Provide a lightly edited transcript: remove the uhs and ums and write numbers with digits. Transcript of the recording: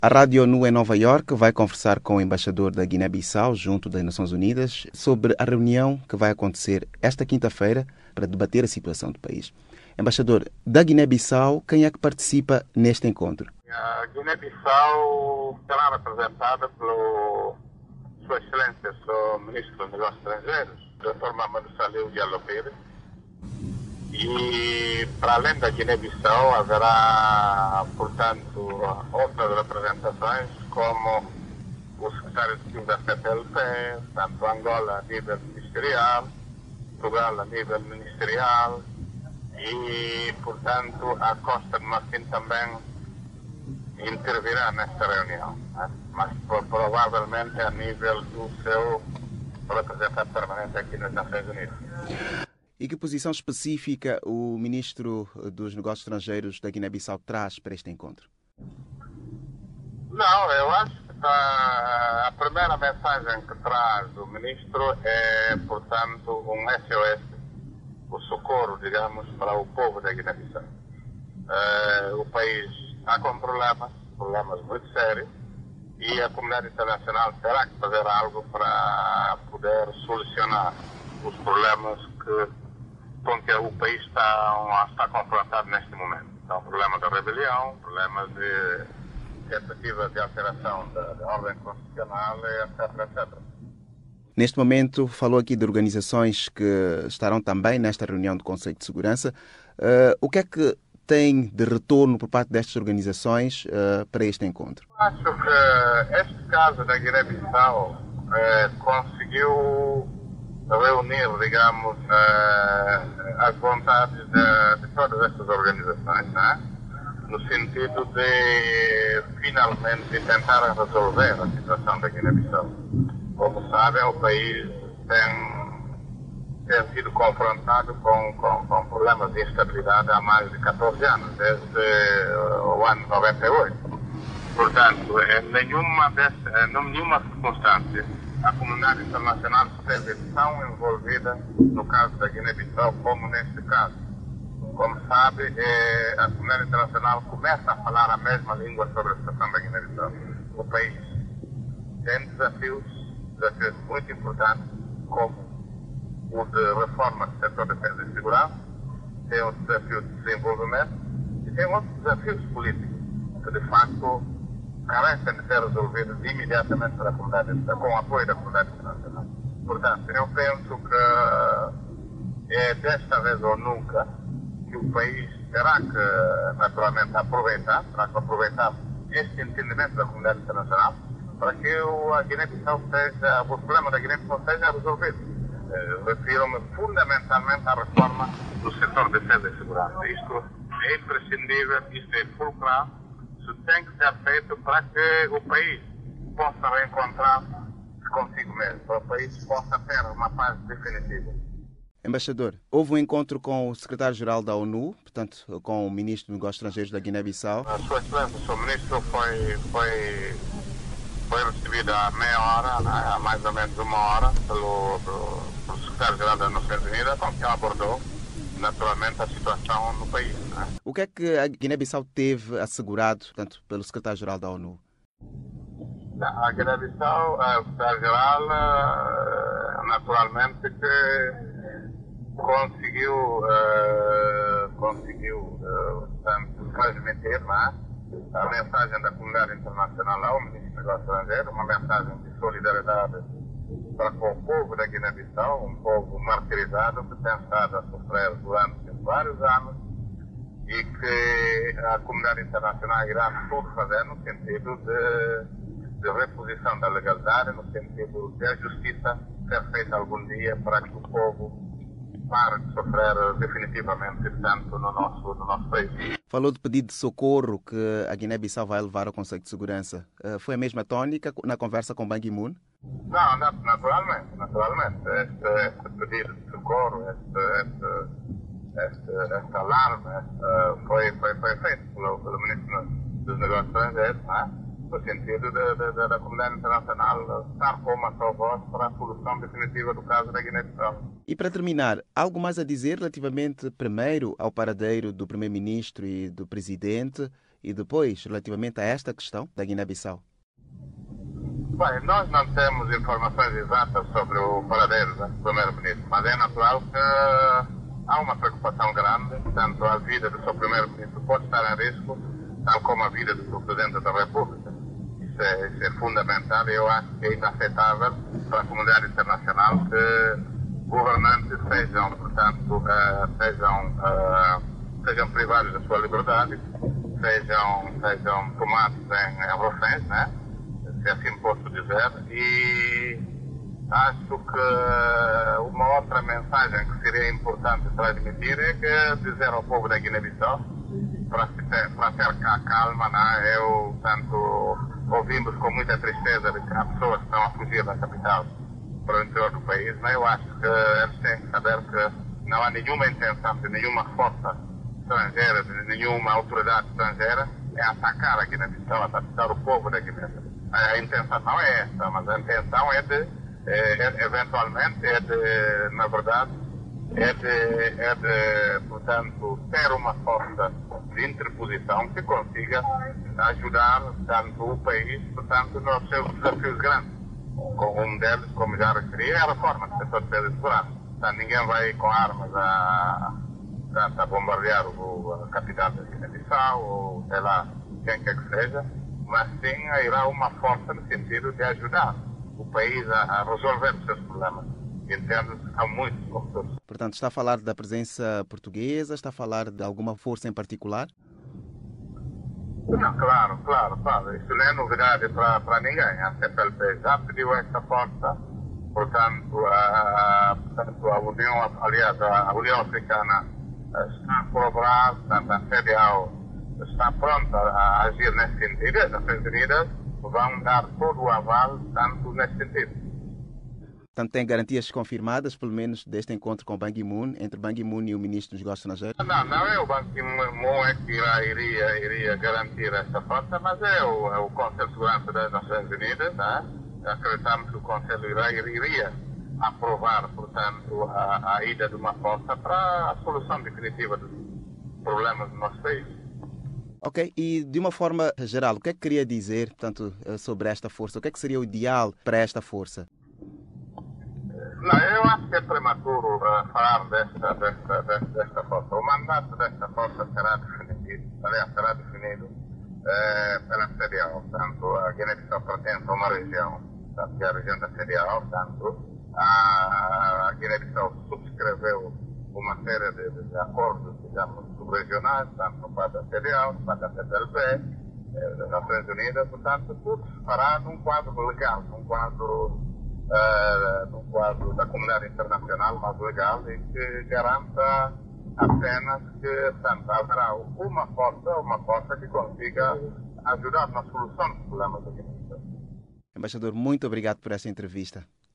A Rádio ONU em Nova Iorque vai conversar com o embaixador da Guiné-Bissau, junto das Nações Unidas, sobre a reunião que vai acontecer esta quinta-feira para debater a situação do país. Embaixador, da Guiné-Bissau, quem é que participa neste encontro? A Guiné-Bissau será representada pelo Sua Excelência, o Ministro dos Negócios Estrangeiros, Dr. Mamadou Salih Diallo Pires. E, para além da Guiné-Bissau, haverá, portanto, outras representações, como o secretário executivo da CPLP, tanto Angola a nível ministerial, Portugal a nível ministerial e, portanto, a Costa de Marfim também intervirá nesta reunião, né? Mas provavelmente a nível do seu representante permanente aqui nas Nações Unidas. E que posição específica o Ministro dos Negócios Estrangeiros da Guiné-Bissau traz para este encontro? Não, eu acho que a primeira mensagem que traz o Ministro é, portanto, um SOS, o socorro, digamos, para o povo da Guiné-Bissau. O país está com problemas muito sérios, e a comunidade internacional terá que fazer algo para poder solucionar os problemas com que o país está confrontado neste momento. Então, problemas de rebelião, problemas de tentativas de alteração da ordem constitucional, etc. Neste momento, falou aqui de organizações que estarão também nesta reunião do Conselho de Segurança. O que é que tem de retorno por parte destas organizações para este encontro? Acho que este caso da Guiné-Bissau conseguiu reunir, digamos, as vontades de todas estas organizações, né? No sentido de finalmente tentar resolver a situação da Guiné-Bissau. Como sabem, o país tem sido confrontado com problemas de instabilidade há mais de 14 anos, desde o ano 98. Portanto, em nenhuma circunstância a comunidade internacional esteve tão envolvida no caso da Guiné-Bissau como neste caso. Como sabe, a comunidade internacional começa a falar a mesma língua sobre a situação da Guiné-Bissau. O país tem desafios muito importantes, como o de reforma do setor de defesa e segurança, tem o desafio de desenvolvimento e tem outros desafios políticos que, de facto, carecem de ser resolvidos imediatamente pela comunidade, com o apoio da comunidade internacional. Portanto, eu penso que é desta vez ou nunca que o país terá que, naturalmente, aproveitar este entendimento da comunidade internacional para que a Guiné-Bissau o problema da Guiné-Bissau seja resolvido. Refiro-me fundamentalmente à reforma do setor de defesa e segurança. Isto é imprescindível, isto é fulcral. Isso tem que ser feito para que o país possa reencontrar-se consigo mesmo, para o país possa ter uma paz definitiva. Embaixador, houve um encontro com o secretário-geral da ONU, portanto, com o ministro dos Negócios Estrangeiros da Guiné-Bissau. A Sua Excelência, o seu ministro foi recebido há meia hora, né, há mais ou menos uma hora, pelo secretário-geral das Nações Unidas, com quem abordou naturalmente a situação no país. Né? O que é que a Guiné-Bissau teve assegurado, portanto, pelo secretário-geral da ONU? A Guiné-Bissau, o secretário-geral, naturalmente que conseguiu portanto, transmitir, né, a mensagem da comunidade internacional ao Ministro dos Negócios Estrangeiros, uma mensagem de solidariedade para com o povo da Guiné-Bissau, um povo martirizado que tem estado a sofrer durante vários anos e que a comunidade internacional irá tudo fazer no sentido de reposição da legalidade, no sentido de a justiça ser feita algum dia para que o povo pare de sofrer definitivamente tanto no nosso país. Falou de pedido de socorro que a Guiné-Bissau vai levar ao Conselho de Segurança. Foi a mesma tônica na conversa com Ban Ki-moon? Não, naturalmente. Este pedido de socorro, este alarme foi feito pelo Ministro dos Negócios Estrangeiros, no sentido da comunidade internacional estar com uma só voz para a solução definitiva do caso da Guiné-Bissau. E para terminar, algo mais a dizer relativamente, primeiro, ao paradeiro do Primeiro-Ministro e do Presidente E depois, relativamente a esta questão da Guiné-Bissau? Bem, nós não temos informações exatas sobre o paradeiro do primeiro-ministro, mas é natural que há uma preocupação grande, tanto a vida do seu primeiro-ministro pode estar em risco, tal como a vida do seu presidente da República. Isso é fundamental e eu acho que é inaceitável para a comunidade internacional que governantes sejam, portanto, sejam privados da sua liberdade, sejam tomados em reféns, né? Se assim posso dizer, e acho que uma outra mensagem que seria importante transmitir é que dizer ao povo da Guiné-Bissau para ter calma, né? Eu, tanto ouvimos com muita tristeza de que há pessoas que estão a fugir da capital para o interior do país, né? Eu acho que eles têm que saber que não há nenhuma intenção de nenhuma força estrangeira, de nenhuma autoridade estrangeira, é atacar a Guiné-Bissau, atacar o povo da Guiné-Bissau. A intenção não é essa, mas a intenção eventualmente, na verdade, portanto, ter uma força de interposição que consiga ajudar tanto o país, portanto, nos seus desafios grandes. Com um deles, como já referi, é a reforma do setor de defesa e segurança. Portanto, ninguém vai com armas a bombardear a capital da Guiné-Bissau, ou sei lá, quem quer que seja, mas sim irá uma força no sentido de ajudar o país a resolver os seus problemas. Entendo que são muitos, como todos. Portanto, está a falar da presença portuguesa, está a falar de alguma força em particular? Não, claro. Isso não é novidade para ninguém. A CPLP já pediu esta força, portanto, a União Africana está a colaborar, portanto, a CEDEAO está pronta a agir nesse sentido, e as Nações Unidas vão dar todo o aval, tanto nesse sentido. Portanto, tem garantias confirmadas, pelo menos, deste encontro com Ban Ki-moon, entre Ban Ki-moon e o Ministro dos Negócios Estrangeiros? Não é o Ban Ki-moon que iria garantir esta força, mas é o Conselho de Segurança das Nações Unidas, né? Acreditamos que o Conselho iria aprovar, portanto, a ida de uma força para a solução definitiva dos problemas do nosso país. Ok, e de uma forma geral, o que é que queria dizer, portanto, sobre esta força? O que é que seria o ideal para esta força? Não, eu acho que é prematuro falar desta força. O mandato desta força será definido pela CEDEAO. Portanto, a Guiné-Bissau pertence a uma região, portanto, que é a região da CEDEAO. Portanto, a Guiné-Bissau subscreveu uma série de acordos, digamos, subregionais, tanto no quadro da CEDEAO, no quadro da CPLP, das Nações Unidas. Portanto, tudo se fará num quadro legal, num quadro da comunidade internacional mais legal e que garanta apenas que, portanto, haverá uma força que consiga ajudar na solução dos problemas da Guiné-Bissau. Embaixador, muito obrigado por essa entrevista.